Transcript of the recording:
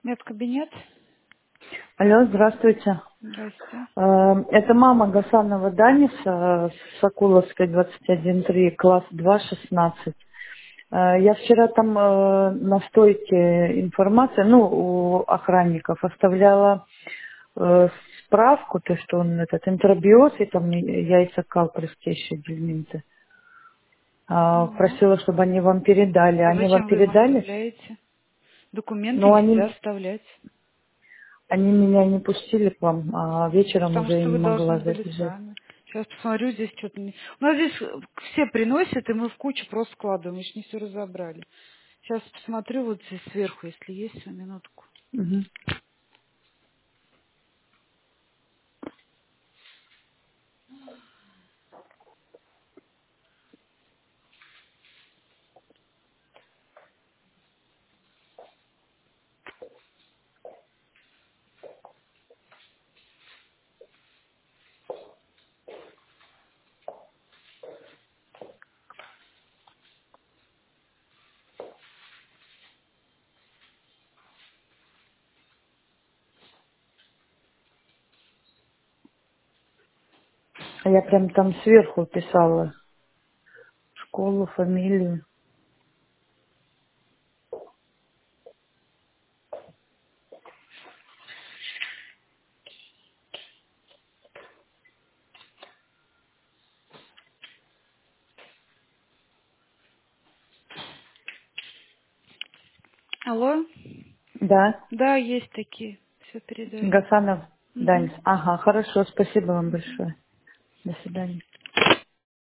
Медкабинет. Алло, здравствуйте. Здрасте. Это мама Гасанова Даниса, Сокуловская, 21-3, класс 2, 16. Я вчера там на стойке информации, у охранников оставляла справку, то, что он этот интробиоз и там яйца-кал простейшие дельминты. Ну, Просила, чтобы они вам передали. а Они вам зачем вы им передали? оставляете? Документы Но нельзя они, оставлять. они меня не пустили к вам, а вечером Потому уже я что не вы должны могла были забежать. сами. Сейчас посмотрю, здесь что-то не... У нас здесь все приносят, и мы в кучу просто складываем, еще не все разобрали. Сейчас посмотрю вот здесь сверху, если есть, на минутку. Мгм. Я прям там сверху писала школу, фамилию. Алло? Да, Да, есть такие. Все передали. Гасанов Данис. Угу. Ага, хорошо, спасибо вам большое. До свидания.